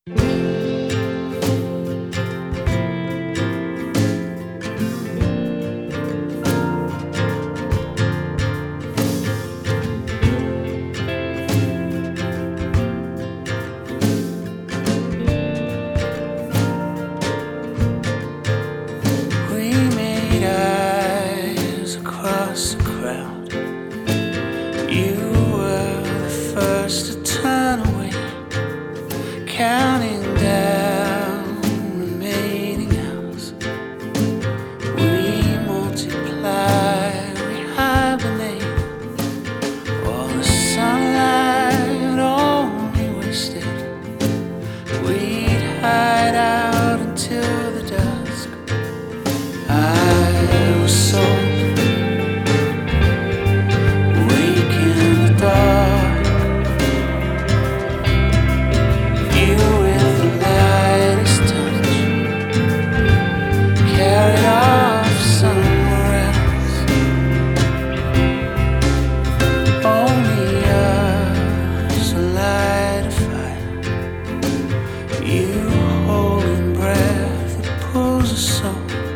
We made eyes across the crowd. You were the first to turn away, counting down remaining hours. We multiply, we hibernate. All the sunlight only wasted. We'd hide out until the dusk. I was so awake in the dark. You with the lightest touch, carried off somewhere else. Only us alight a fire. You holding breath that pulls us so.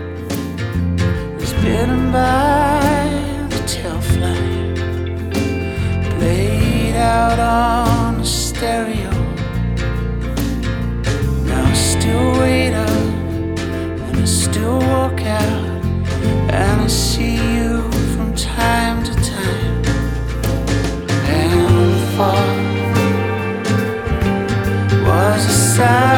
Bitten by the tail flame, played out on the stereo. Now I still wait up and I still walk out, and I see you from time to time. And the fall was a sign.